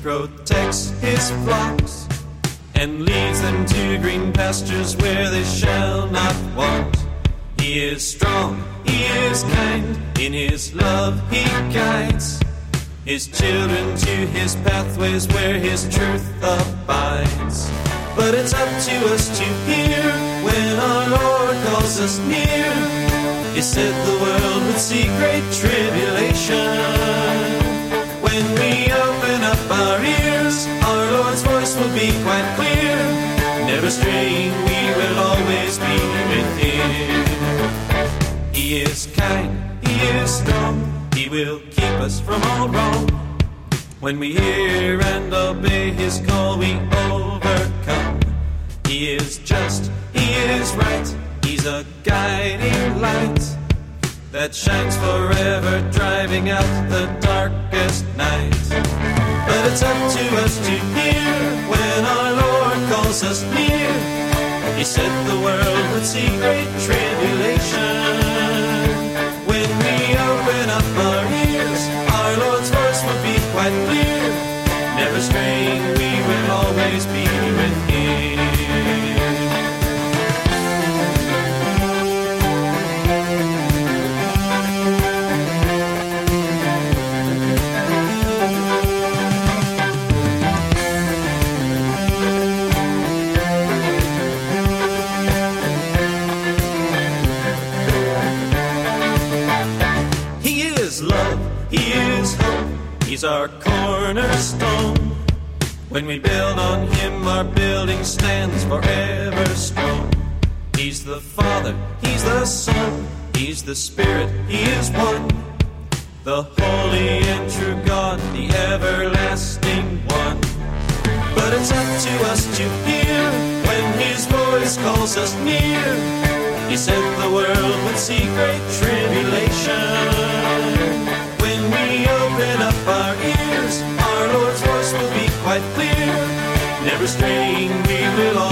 protects his flocks and leads them to green pastures where they shall not want. He is strong, he is kind, in his love he guides his children to his pathways where his truth abides. But it's up to us to hear when our Lord calls us near. He said the world would see great tribulation. When we open up our ears, our Lord's voice will be quite clear. Never straying, we will always be with him. He is kind, he is strong, he will keep us from all wrong. When we hear and obey his call, we overcome. He is just, he is right, he's a guiding light that shines forever, driving out the darkest night. But it's up to us to hear when our Lord calls us near. He said the world would see great tribulation. When we open up our ears, our Lord's voice will be quite clear. Never straying, we will always be with him. He's our cornerstone. When we build on him, our building stands forever strong. He's the Father, he's the Son, he's the Spirit, he is one. The holy and true God, the everlasting one. But it's up to us to hear when his voice calls us near. He said the world would see great tribulation. When we open up our ears, our Lord's voice will be quite clear. Never straying, we will